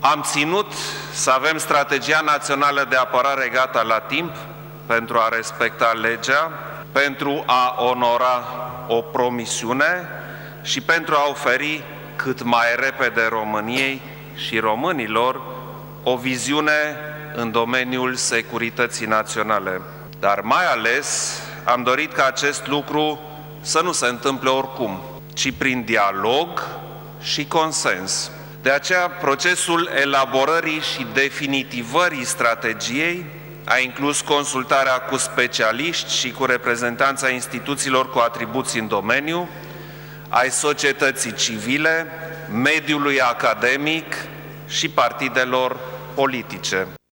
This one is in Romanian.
Am ținut să avem strategia națională de apărare gata la timp pentru a respecta legea, pentru a onora o promisiune și pentru a oferi cât mai repede României și românilor o viziune în domeniul securității naționale. Dar mai ales am dorit ca acest lucru să nu se întâmple oricum, ci prin dialog și consens. De aceea, procesul elaborării și definitivării strategiei a inclus consultarea cu specialiști și cu reprezentanța instituțiilor cu atribuții în domeniu, ai societății civile, mediului academic și partidelor politice.